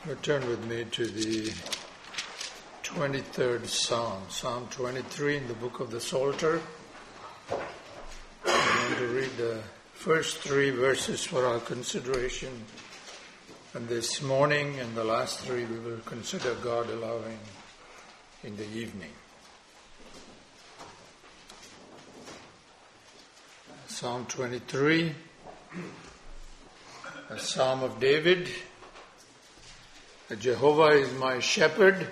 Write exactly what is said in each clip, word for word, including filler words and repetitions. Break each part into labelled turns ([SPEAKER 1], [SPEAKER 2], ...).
[SPEAKER 1] Turn with me to the twenty-third Psalm, Psalm twenty-three in the book of the Psalter. I'm going to read the first three verses for our consideration. And this morning and the last three we will consider, God allowing, in the evening. Psalm twenty-three, a Psalm of David. Jehovah is my shepherd,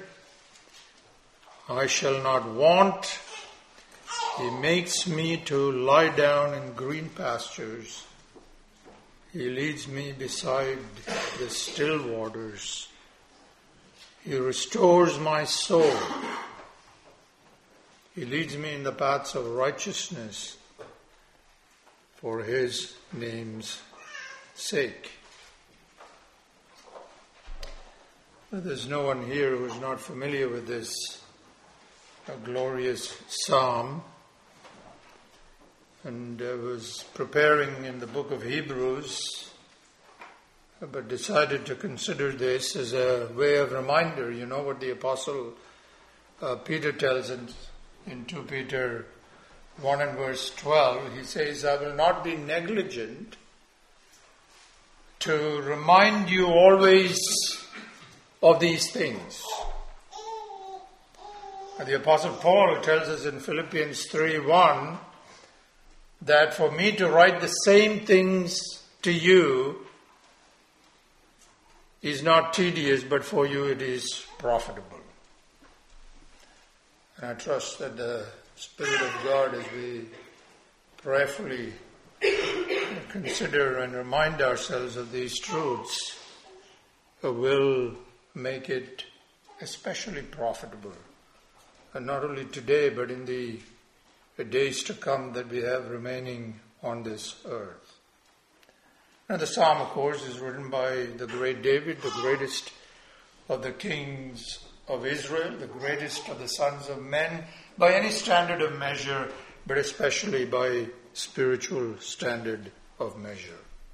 [SPEAKER 1] I shall not want. He makes me to lie down in green pastures. He leads me beside the still waters. He restores my soul. He leads me in the paths of righteousness for His name's sake. There's no one here who is not familiar with this a glorious psalm. And I was preparing in the book of Hebrews, but decided to consider this as a way of reminder. You know what the Apostle uh, Peter tells in, in Second Peter one and verse twelve. He says, I will not be negligent to remind you always of these things. And the Apostle Paul tells us in Philippians three one that for me to write the same things to you is not tedious, but for you it is profitable. And I trust that the Spirit of God, as we prayerfully consider and remind ourselves of these truths, will make it especially profitable. And not only today, but in the days to come that we have remaining on this earth. Now the psalm, of course, is written by the great David, the greatest of the kings of Israel, the greatest of the sons of men, by any standard of measure, but especially by spiritual standard of measure.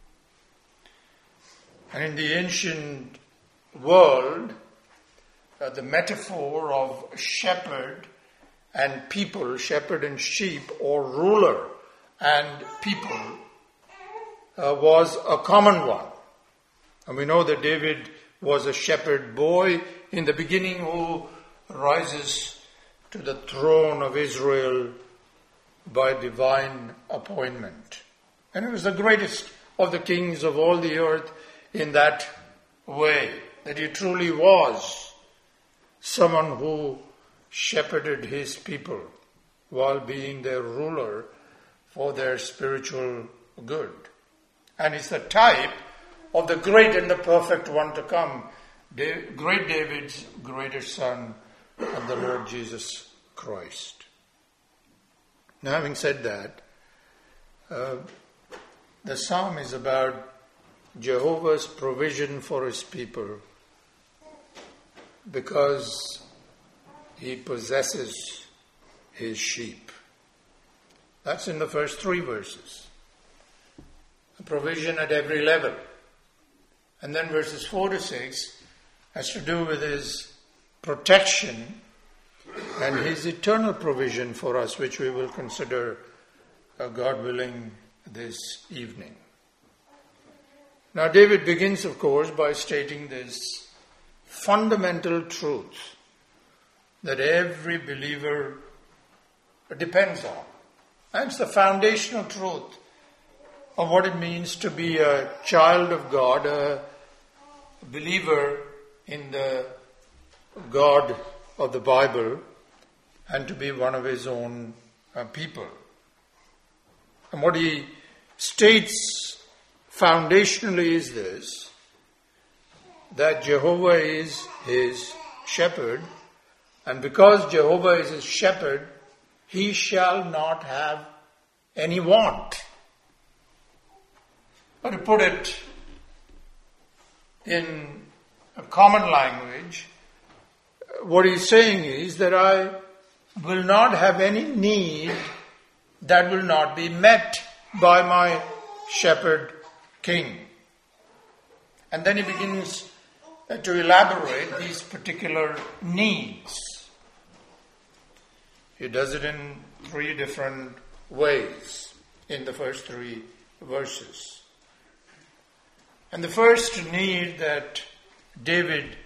[SPEAKER 1] And in the ancient world, uh, the metaphor of shepherd and people, shepherd and sheep, or ruler and people, uh, was a common one. And we know that David was a shepherd boy in the beginning who rises to the throne of Israel by divine appointment. And he was the greatest of the kings of all the earth in that way, that he truly was someone who shepherded his people while being their ruler for their spiritual good. And is the type of the great and the perfect one to come, great David's greatest son, and the Lord Jesus Christ. Now, having said that, uh, the psalm is about Jehovah's provision for His people, because He possesses His sheep. That's in the first three verses. A provision at every level. And then verses four to six has to do with His protection and His eternal provision for us, which we will consider, uh, God willing, this evening. Now, David begins, of course, by stating this fundamental truth that every believer depends on. And it's the foundational truth of what it means to be a child of God, a believer in the God of the Bible, and to be one of His own uh, people. And what he states foundationally is this, that Jehovah is his shepherd, and because Jehovah is his shepherd, he shall not have any want. Or to put it in a common language, what he's saying is that I will not have any need that will not be met by my shepherd king. And then he begins uh, to elaborate these particular needs. He does it in three different ways in the first three verses. And the first need that David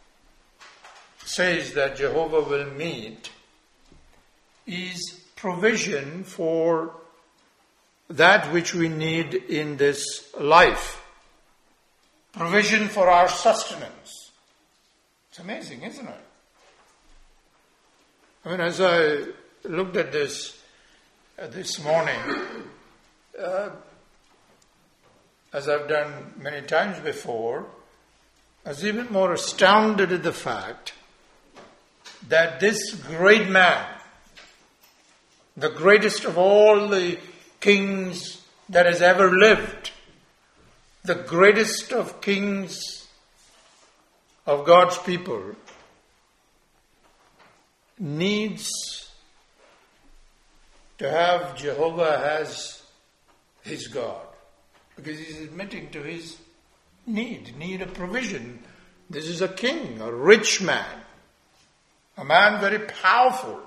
[SPEAKER 1] says that Jehovah will meet is provision for that which we need in this life. Provision for our sustenance. It's amazing, isn't it? I mean, as I looked at this uh, this morning, uh, as I've done many times before, I was even more astounded at the fact that this great man, the greatest of all the kings that has ever lived, the greatest of kings of God's people, needs to have Jehovah as his God. Because he's admitting to his need, need of provision. This is a king, a rich man, a man very powerful.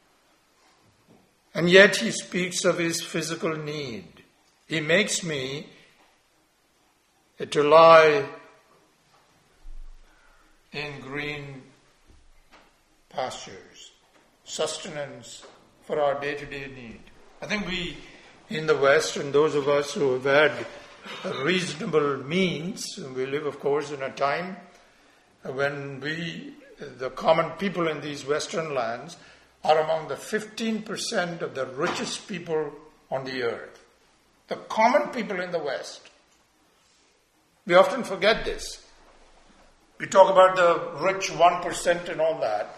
[SPEAKER 1] And yet he speaks of his physical need. He makes me to lie in green pastures, sustenance for our day-to-day need. I think we in the West, and those of us who have had reasonable means, we live, of course, in a time when we, the common people in these Western lands, are among the fifteen percent of the richest people on the earth. The common people in the West. We often forget this. We talk about the rich one percent and all that.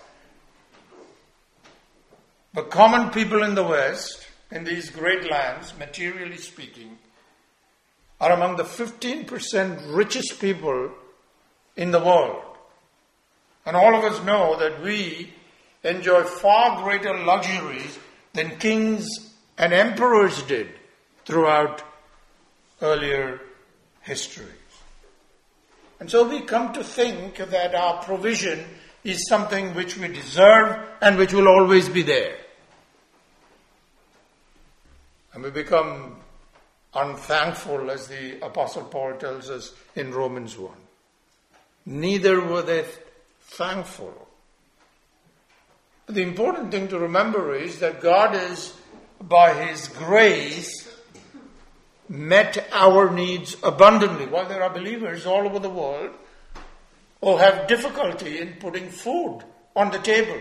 [SPEAKER 1] The common people in the West, in these great lands, materially speaking, are among the fifteen percent richest people in the world. And all of us know that we enjoy far greater luxuries than kings and emperors did throughout earlier histories. And so we come to think that our provision is something which we deserve and which will always be there. And we become unthankful, as the Apostle Paul tells us in Romans one. Neither were they thankful. The important thing to remember is that God is, by His grace, met our needs abundantly. While there are believers all over the world who have difficulty in putting food on the table,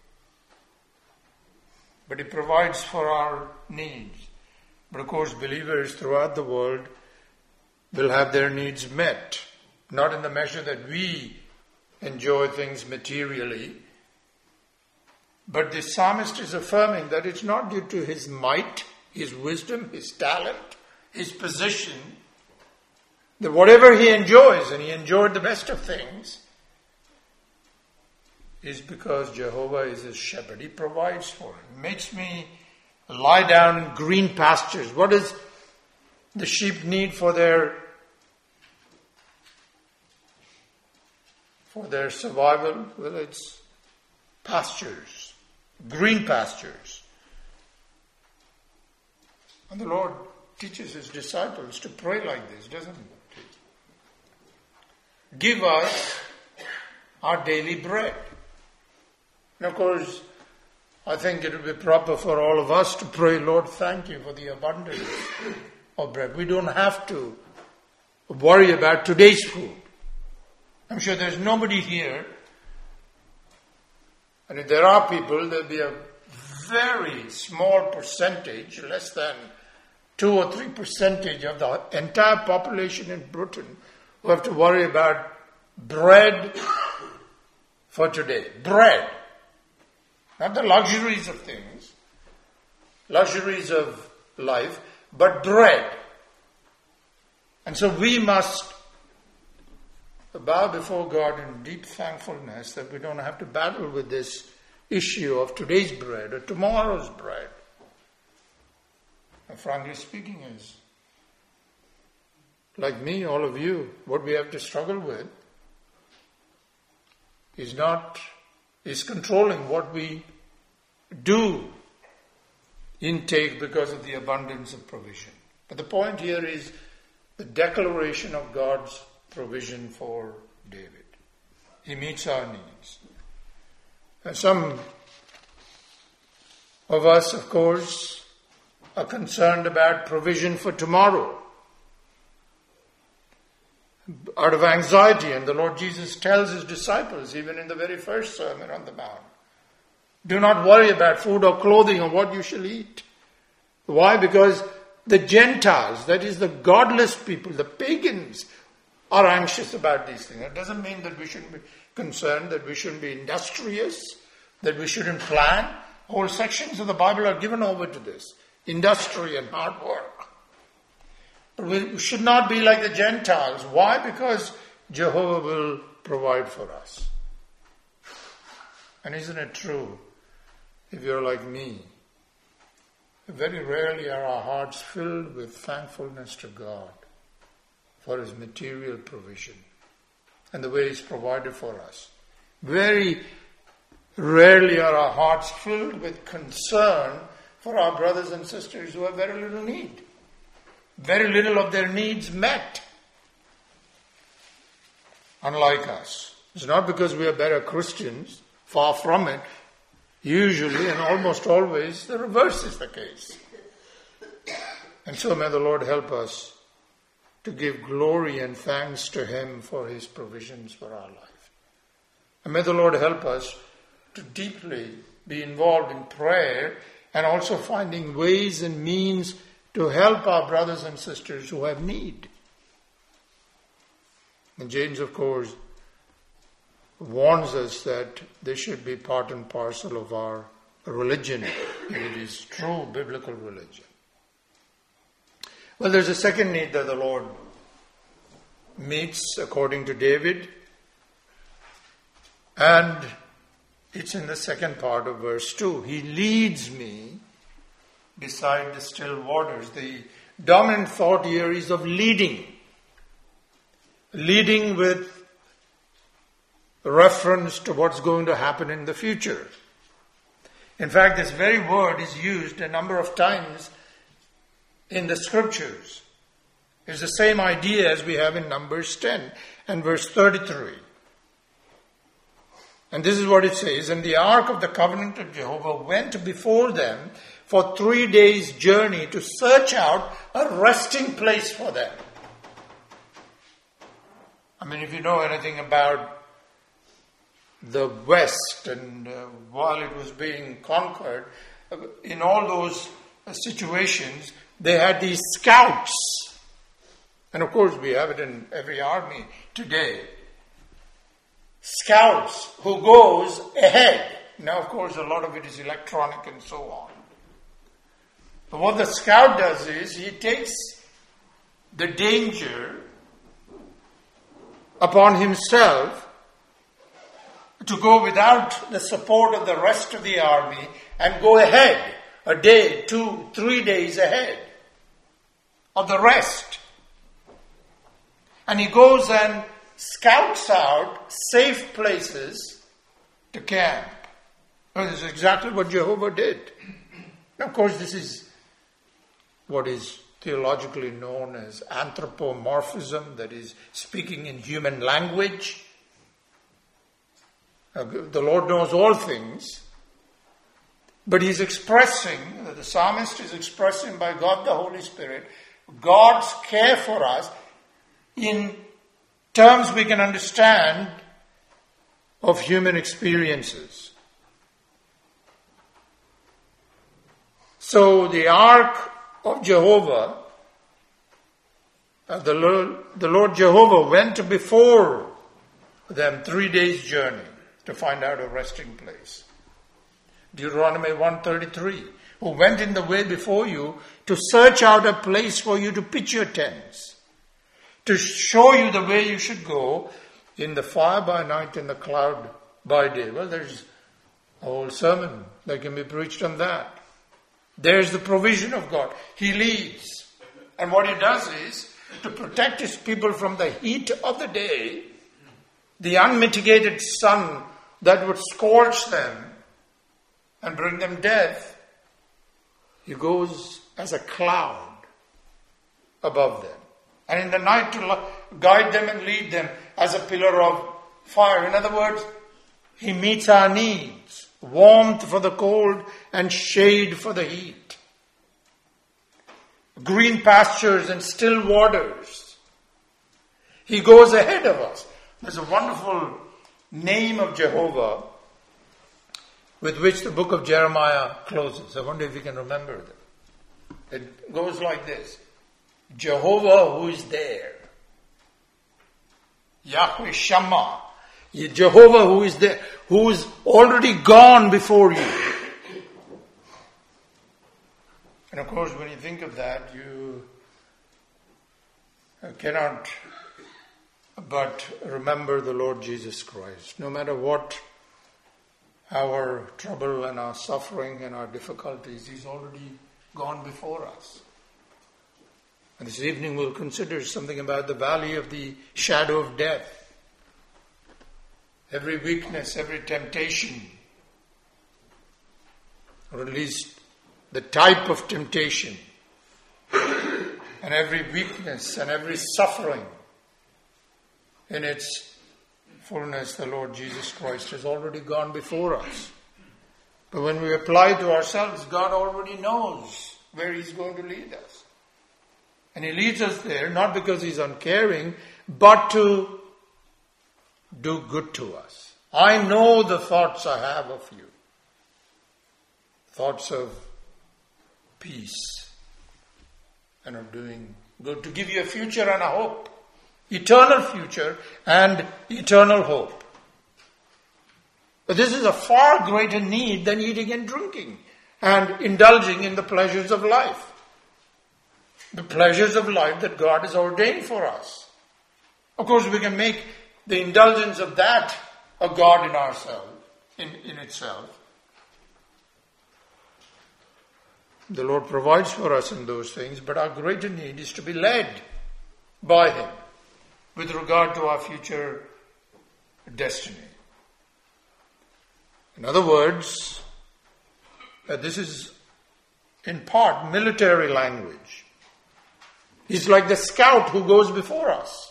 [SPEAKER 1] but He provides for our needs. But of course, believers throughout the world will have their needs met, not in the measure that we enjoy things materially. But the psalmist is affirming that it's not due to his might, his wisdom, his talent, his position, that whatever he enjoys, and he enjoyed the best of things, is because Jehovah is his shepherd. He provides for him. He makes me lie down in green pastures. What does the sheep need for their for their survival? Well, it's pastures, green pastures. And the Lord teaches his disciples to pray like this, doesn't he? Give us our daily bread. And of course, I think it would be proper for all of us to pray, Lord, thank you for the abundance of bread. We don't have to worry about today's food. I'm sure there's nobody here, and if there are people, there'll be a very small percentage, less than two or three percentage of the entire population in Britain who have to worry about bread for today. Bread. Not the luxuries of things, luxuries of life, but bread. And so we must bow before God in deep thankfulness that we don't have to battle with this issue of today's bread or tomorrow's bread. And frankly speaking, is like me, all of you, what we have to struggle with is not, is controlling what we do intake because of the abundance of provision. But the point here is the declaration of God's provision for David. He meets our needs. And some of us, of course, are concerned about provision for tomorrow, out of anxiety. And the Lord Jesus tells his disciples, even in the very first Sermon on the Mount, do not worry about food or clothing or what you shall eat. Why? Because the Gentiles, that is the godless people, the pagans, are anxious about these things. It doesn't mean that we shouldn't be concerned, that we shouldn't be industrious, that we shouldn't plan. Whole sections of the Bible are given over to this. Industry and hard work. But we should not be like the Gentiles. Why? Because Jehovah will provide for us. And isn't it true, if you're like me, very rarely are our hearts filled with thankfulness to God for his material provision and the way he's provided for us. Very rarely are our hearts filled with concern for our brothers and sisters who have very little need. Very little of their needs met. Unlike us. It's not because we are better Christians, far from it. Usually and almost always the reverse is the case. And so may the Lord help us to give glory and thanks to him for his provisions for our life. And may the Lord help us to deeply be involved in prayer and also finding ways and means to help our brothers and sisters who have need. And James, of course, warns us that this should be part and parcel of our religion, if it is true biblical religion. Well, there's a second need that the Lord meets according to David, and it's in the second part of verse two. He leads me beside the still waters. The dominant thought here is of leading. Leading with reference to what's going to happen in the future. In fact, this very word is used a number of times in the scriptures. It's the same idea as we have in Numbers ten and verse thirty-three. And this is what it says, and the ark of the covenant of Jehovah went before them for three days' journey to search out a resting place for them. I mean, if you know anything about the West, and uh, while it was being conquered, uh, in all those uh, situations, they had these scouts. And of course, we have it in every army today. Scouts who goes ahead. Now, of course, a lot of it is electronic and so on. But what the scout does is he takes the danger upon himself to go without the support of the rest of the army and go ahead, a day, two, three days ahead of the rest. And he goes and scouts out safe places to camp. Well, this is exactly what Jehovah did. Now, of course, this is what is theologically known as anthropomorphism, that is speaking in human language. Uh, the Lord knows all things, but he's expressing, the psalmist is expressing by God the Holy Spirit, God's care for us in terms we can understand of human experiences. So the ark of Jehovah, uh, the, Lord, the Lord Jehovah went before them three days' journey to find out a resting place. Deuteronomy one thirty-three, who went in the way before you to search out a place for you to pitch your tents, to show you the way you should go in the fire by night and the cloud by day. Well, there's a whole sermon that can be preached on that. There's the provision of God. He leads. And what he does is to protect his people from the heat of the day, the unmitigated sun that would scorch them and bring them death, he goes as a cloud above them. And in the night to guide them and lead them as a pillar of fire. In other words, he meets our needs. Warmth for the cold and shade for the heat. Green pastures and still waters. He goes ahead of us. There's a wonderful name of Jehovah with which the book of Jeremiah closes. I wonder if you can remember them. It goes like this. Jehovah who is there. Yahweh Shammah. Jehovah who is there, who is already gone before you. And of course, when you think of that, you cannot but remember the Lord Jesus Christ. No matter what our trouble and our suffering and our difficulties, He's already gone before us. And this evening we'll consider something about the valley of the shadow of death. Every weakness, every temptation, or at least the type of temptation, and every weakness and every suffering in its fullness, the Lord Jesus Christ has already gone before us. But when we apply to ourselves, God already knows where He's going to lead us. And He leads us there, not because He's uncaring, but to do good to us. I know the thoughts I have of you. Thoughts of peace and of doing good, to give you a future and a hope. Eternal future and eternal hope. But this is a far greater need than eating and drinking and indulging in the pleasures of life. The pleasures of life that God has ordained for us. Of course, we can make the indulgence of that a God in ourselves, in, in itself. The Lord provides for us in those things, but our greater need is to be led by Him with regard to our future destiny. In other words, uh, this is in part military language. He's like the scout who goes before us.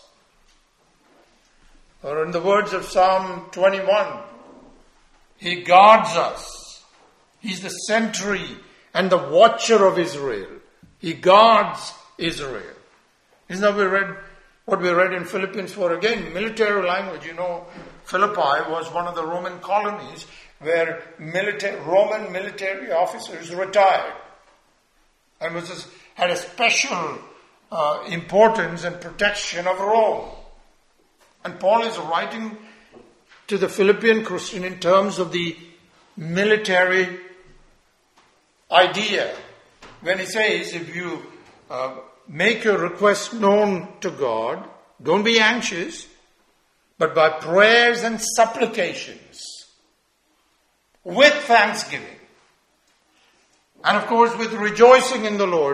[SPEAKER 1] Or in the words of Psalm twenty-one, He guards us. He's the sentry and the watcher of Israel. He guards Israel. Isn't that we read what we read in Philippians four? Again, military language. You know, Philippi was one of the Roman colonies where military, Roman military officers retired. And was just, had a special uh, importance and protection of Rome. And Paul is writing to the Philippian Christian in terms of the military idea. When he says, if you uh, make your request known to God, don't be anxious, but by prayers and supplications, with thanksgiving, and of course with rejoicing in the Lord,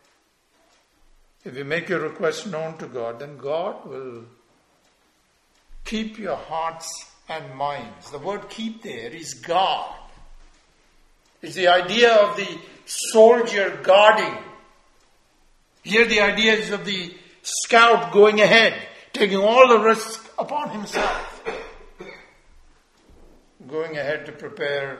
[SPEAKER 1] if you make your request known to God, then God will keep your hearts and minds. The word keep there is guard. It's the idea of the soldier guarding. Here the idea is of the scout going ahead, taking all the risk upon himself. Going ahead to prepare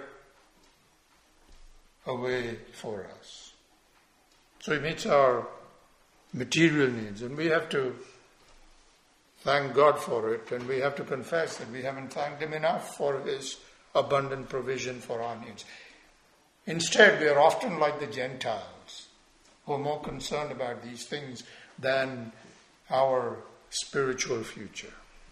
[SPEAKER 1] a way for us. So He meets our material needs, and we have to thank God for it, and we have to confess that we haven't thanked Him enough for His abundant provision for our needs. Instead, we are often like the Gentiles, who are more concerned about these things than our spiritual future.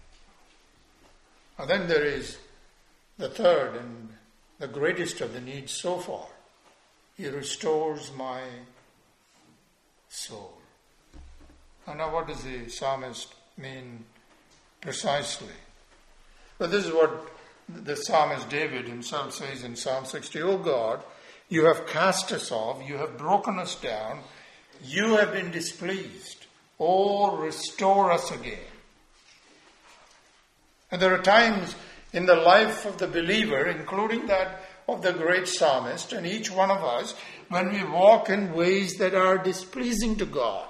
[SPEAKER 1] And then there is the third and the greatest of the needs so far. He restores my soul. And now what does the psalmist mean precisely? But this is what the psalmist David himself says in Psalm sixty. O God, you have cast us off, you have broken us down, you have been displeased. Oh, restore us again. And there are times in the life of the believer, including that of the great psalmist, and each one of us, when we walk in ways that are displeasing to God.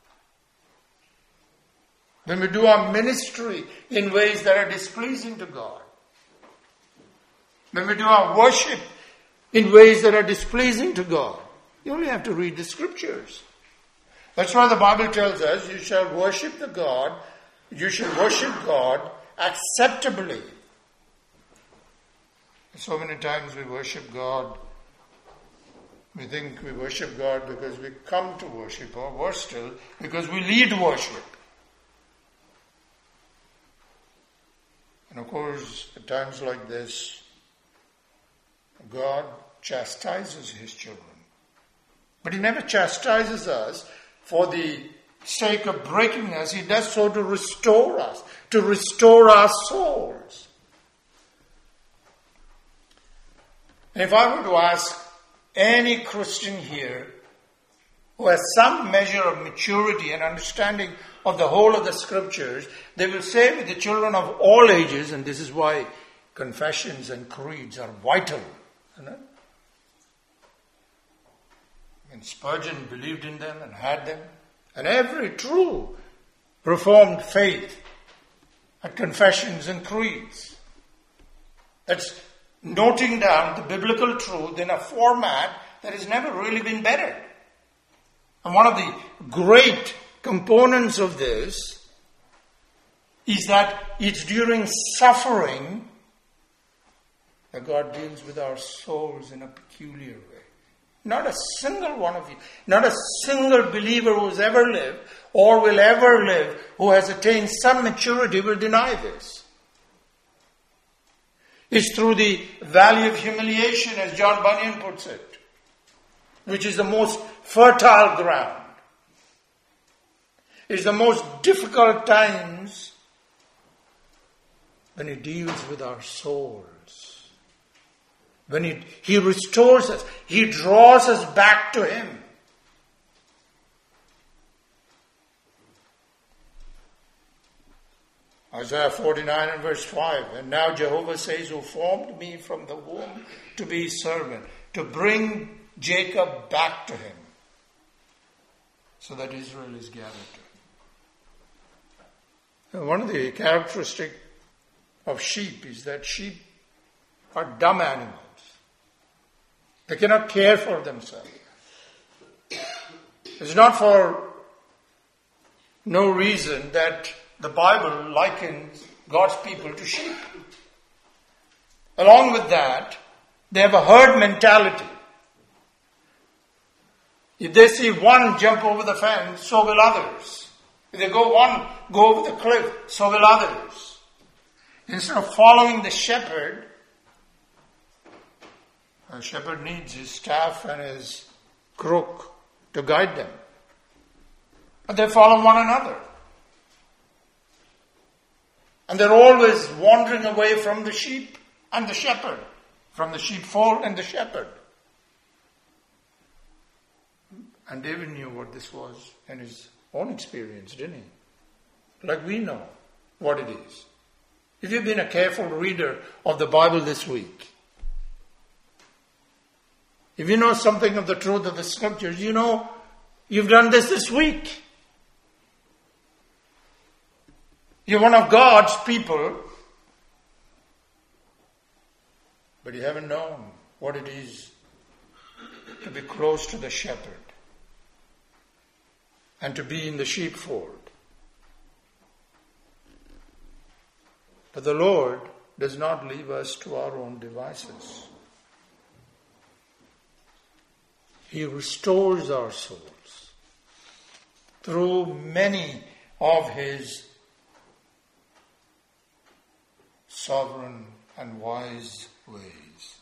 [SPEAKER 1] When we do our ministry in ways that are displeasing to God. When we do our worship in ways that are displeasing to God. You only have to read the scriptures. That's why the Bible tells us you shall worship the God, you should worship God acceptably. So many times we worship God. We think we worship God because we come to worship, or worse still, because we lead worship. And of course, at times like this, God chastises His children. But He never chastises us for the sake of breaking us. He does so to restore us, to restore our souls. And if I were to ask any Christian here who has some measure of maturity and understanding of the whole of the scriptures, they will say with the children of all ages, and this is why confessions and creeds are vital. Isn't it? And Spurgeon believed in them and had them. And every true Reformed faith had confessions and creeds. That's noting down the biblical truth in a format that has never really been better. And one of the great components of this is that it's during suffering that God deals with our souls in a peculiar way. Not a single one of you, not a single believer who has ever lived or will ever live who has attained some maturity will deny this. It's through the valley of humiliation, as John Bunyan puts it, which is the most fertile ground. It's the most difficult times when He deals with our souls. When he, he restores us, He draws us back to Him. Isaiah forty-nine and verse five, and now Jehovah says, who formed me from the womb to be His servant, to bring Jacob back to Him, so that Israel is gathered to Him. And one of the characteristics of sheep is that sheep are dumb animals. They cannot care for themselves. It's not for no reason that the Bible likens God's people to sheep. Along with that, they have a herd mentality. If they see one jump over the fence, so will others. If they go one go over the cliff, so will others. Instead of following the shepherd, a shepherd needs his staff and his crook to guide them. But they follow one another. And they're always wandering away from the sheep and the shepherd, from the sheepfold and the shepherd. And David knew what this was in his own experience, didn't he? Like we know what it is. If you've been a careful reader of the Bible this week, if you know something of the truth of the scriptures, you know you've done this this week. You're one of God's people, but you haven't known what it is to be close to the shepherd and to be in the sheepfold. But the Lord does not leave us to our own devices. He restores our souls through many of His sovereign and wise ways.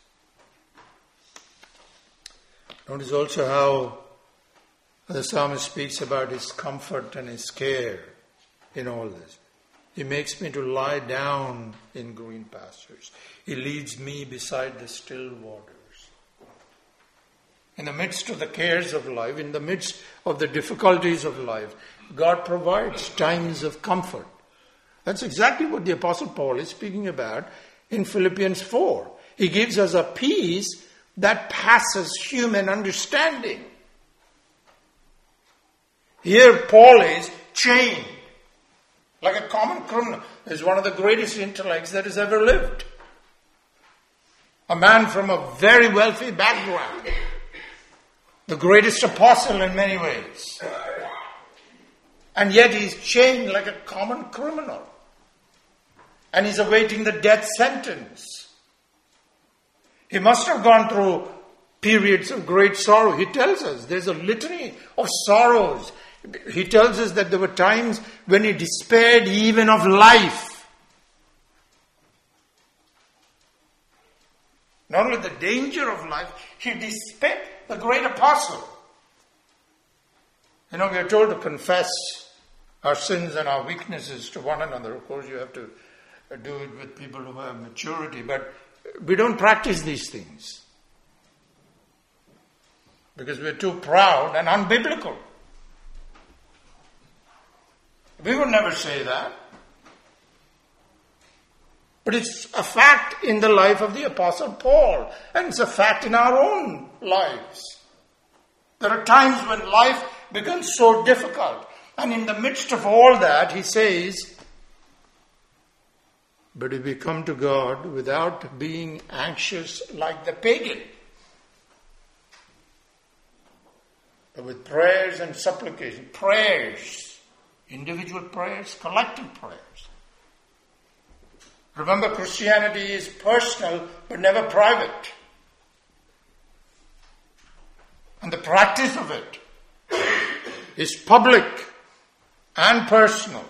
[SPEAKER 1] Notice also how the psalmist speaks about His comfort and His care in all this. He makes me to lie down in green pastures. He leads me beside the still waters. In the midst of the cares of life, in the midst of the difficulties of life, God provides times of comfort. That's exactly what the Apostle Paul is speaking about in Philippians four. He gives us a peace that passes human understanding. Here Paul is chained like a common criminal. He's one of the greatest intellects that has ever lived. A man from a very wealthy background. The greatest apostle in many ways. And yet he's chained like a common criminal. And he's awaiting the death sentence. He must have gone through periods of great sorrow. He tells us there's a litany of sorrows. He tells us that there were times when he despaired even of life. Not only the danger of life, he despaired, the great apostle. You know, we are told to confess our sins and our weaknesses to one another. Of course, you have to do it with people who have maturity, but we don't practice these things because we're too proud and unbiblical. We would never say that. But it's a fact in the life of the Apostle Paul, and it's a fact in our own lives. There are times when life becomes so difficult, and in the midst of all that, he says, but if we come to God without being anxious like the pagan, but with prayers and supplication, prayers, individual prayers, collective prayers. Remember, Christianity is personal but never private. And the practice of it is public and personal.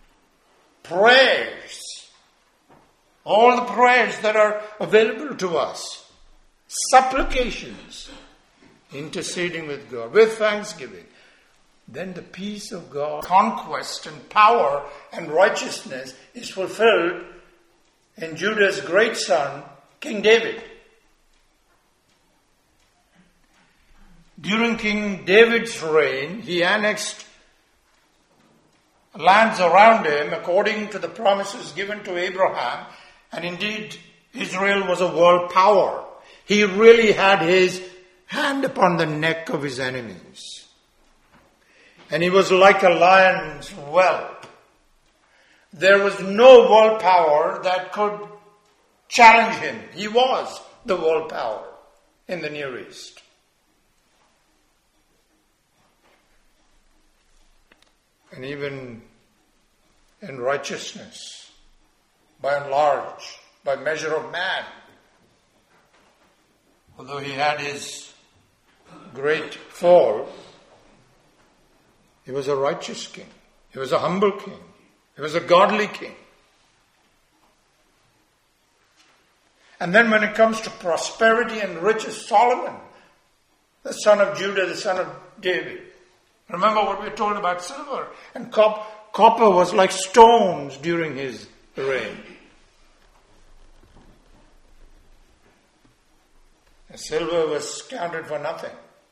[SPEAKER 1] Prayers. All the prayers that are available to us. Supplications. Interceding with God. With thanksgiving. Then the peace of God, conquest and power and righteousness is fulfilled in Judah's great son, King David. During King David's reign, he annexed lands around him according to the promises given to Abraham, and indeed Israel was a world power. He really had his hand upon the neck of his enemies. And he was like a lion's whelp. There was no world power that could challenge him. He was the world power in the Near East. And even in righteousness, by and large, by measure of man, although he had his great fall, he was a righteous king. He was a humble king. He was a godly king. And then when it comes to prosperity and riches, Solomon, the son of Judah, the son of David. Remember what we were told about silver and cop- copper was like stones during his reign. And silver was counted for nothing.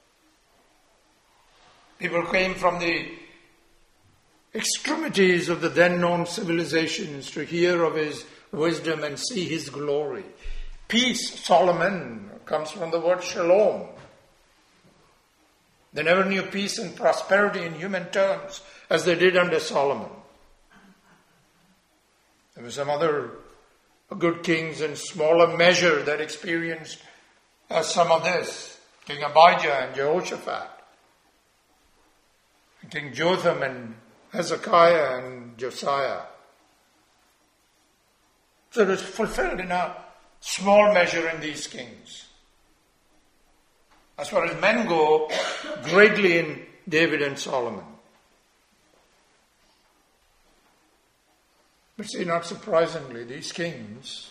[SPEAKER 1] People came from the extremities of the then known civilizations to hear of his wisdom and see his glory. Peace, Solomon, comes from the word shalom. They never knew peace and prosperity in human terms as they did under Solomon. There were some other good kings in smaller measure that experienced uh, some of this. King Abijah and Jehoshaphat. King Jotham and Hezekiah and Josiah. So it was fulfilled in a small measure in these kings. As far as men go, greatly in David and Solomon. But see, not surprisingly, these kings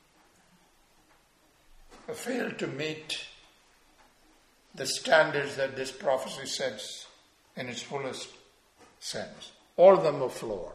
[SPEAKER 1] have failed to meet the standards that this prophecy sets in its fullest sense. All of them were flawed.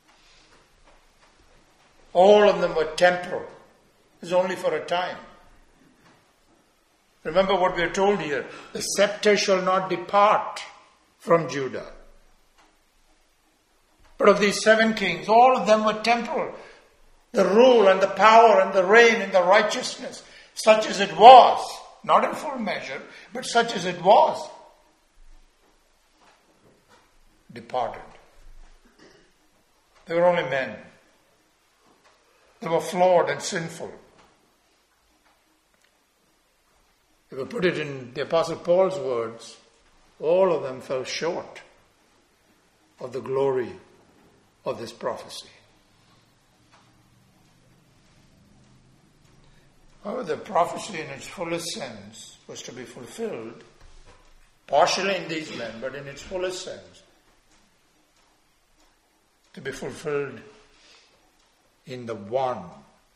[SPEAKER 1] All of them were temporal. It was only for a time. Remember what we are told here. The scepter shall not depart from Judah. But of these seven kings, all of them were temporal. the rule and the power and the reign and the righteousness, such as it was, not in full measure, but such as it was, departed. They were only men. They were flawed and sinful. If we put it in the Apostle Paul's words, all of them fell short of the glory of this prophecy. However, the prophecy in its fullest sense was to be fulfilled, partially in these men, but in its fullest sense, to be fulfilled in the one,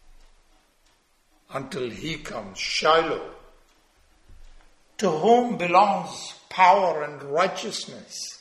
[SPEAKER 1] until he comes, Shiloh, to whom belongs power and righteousness,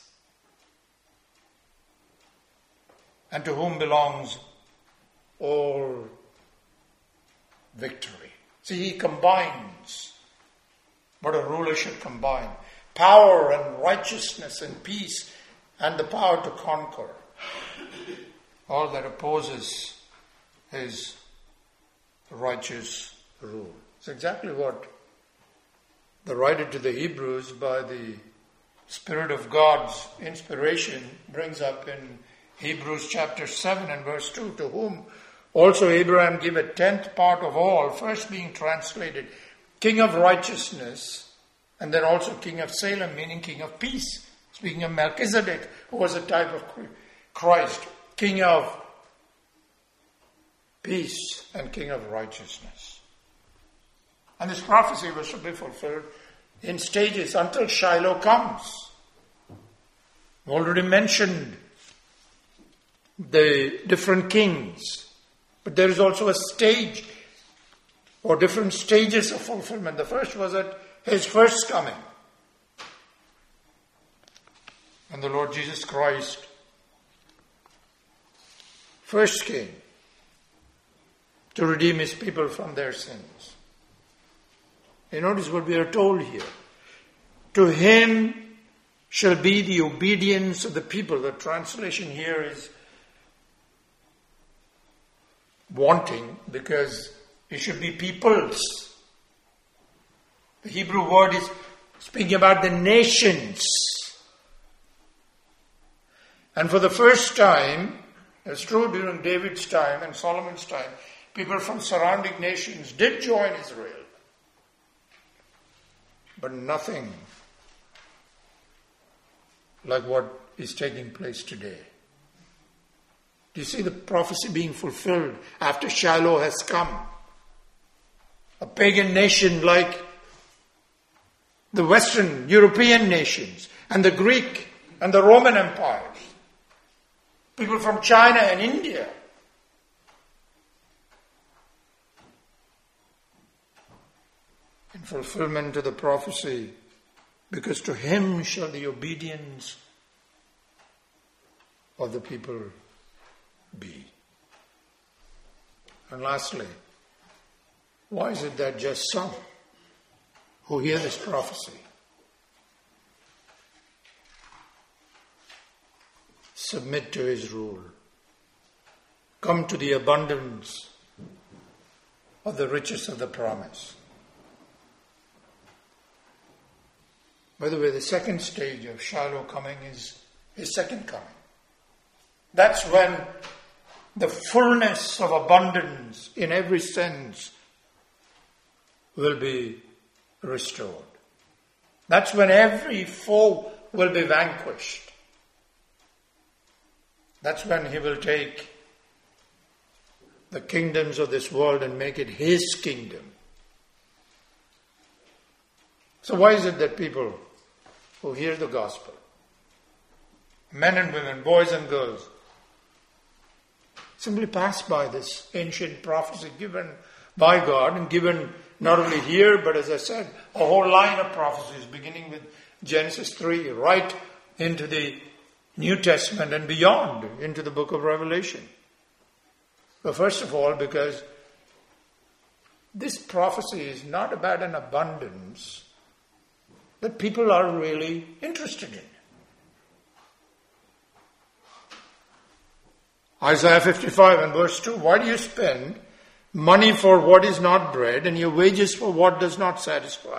[SPEAKER 1] and to whom belongs all victory. See, he combines what a ruler should combine: power and righteousness and peace and the power to conquer all that opposes his righteous rule. It's exactly what the writer to the Hebrews, by the Spirit of God's inspiration, brings up in Hebrews chapter seven and verse two, to whom also Abraham gave a tenth part of all, first being translated King of Righteousness, and then also King of Salem, meaning King of Peace. Speaking of Melchizedek, who was a type of Christ, King of Peace and King of Righteousness. And this prophecy was to be fulfilled in stages until Shiloh comes. We already mentioned the different kings, but there is also a stage or different stages of fulfillment. The first was at his first coming, when the Lord Jesus Christ first came to redeem his people from their sins. You notice what we are told here. To him shall be the obedience of the people. The translation here is wanting, because it should be peoples. The Hebrew word is speaking about the nations. And for the first time, it's true during David's time and Solomon's time, people from surrounding nations did join Israel. But nothing like what is taking place today. Do you see the prophecy being fulfilled after Shiloh has come? A pagan nation like the Western European nations and the Greek and the Roman empires. People from China and India. In fulfillment to the prophecy, because to him shall the obedience of the people be. And lastly, why is it that just some who hear this prophecy submit to his rule, come to the abundance of the riches of the promise? By the way, the second stage of Shiloh coming is his second coming. That's when the fullness of abundance in every sense will be restored. That's when every foe will be vanquished. That's when he will take the kingdoms of this world and make it his kingdom. So why is it that people who hear the gospel, men and women, boys and girls, simply pass by this ancient prophecy given by God and given not only here, but as I said, a whole line of prophecies beginning with Genesis three, right into the New Testament and beyond, into the book of Revelation. But first of all, because this prophecy is not about an abundance that people are really interested in. Isaiah fifty-five and verse two, why do you spend money for what is not bread and your wages for what does not satisfy?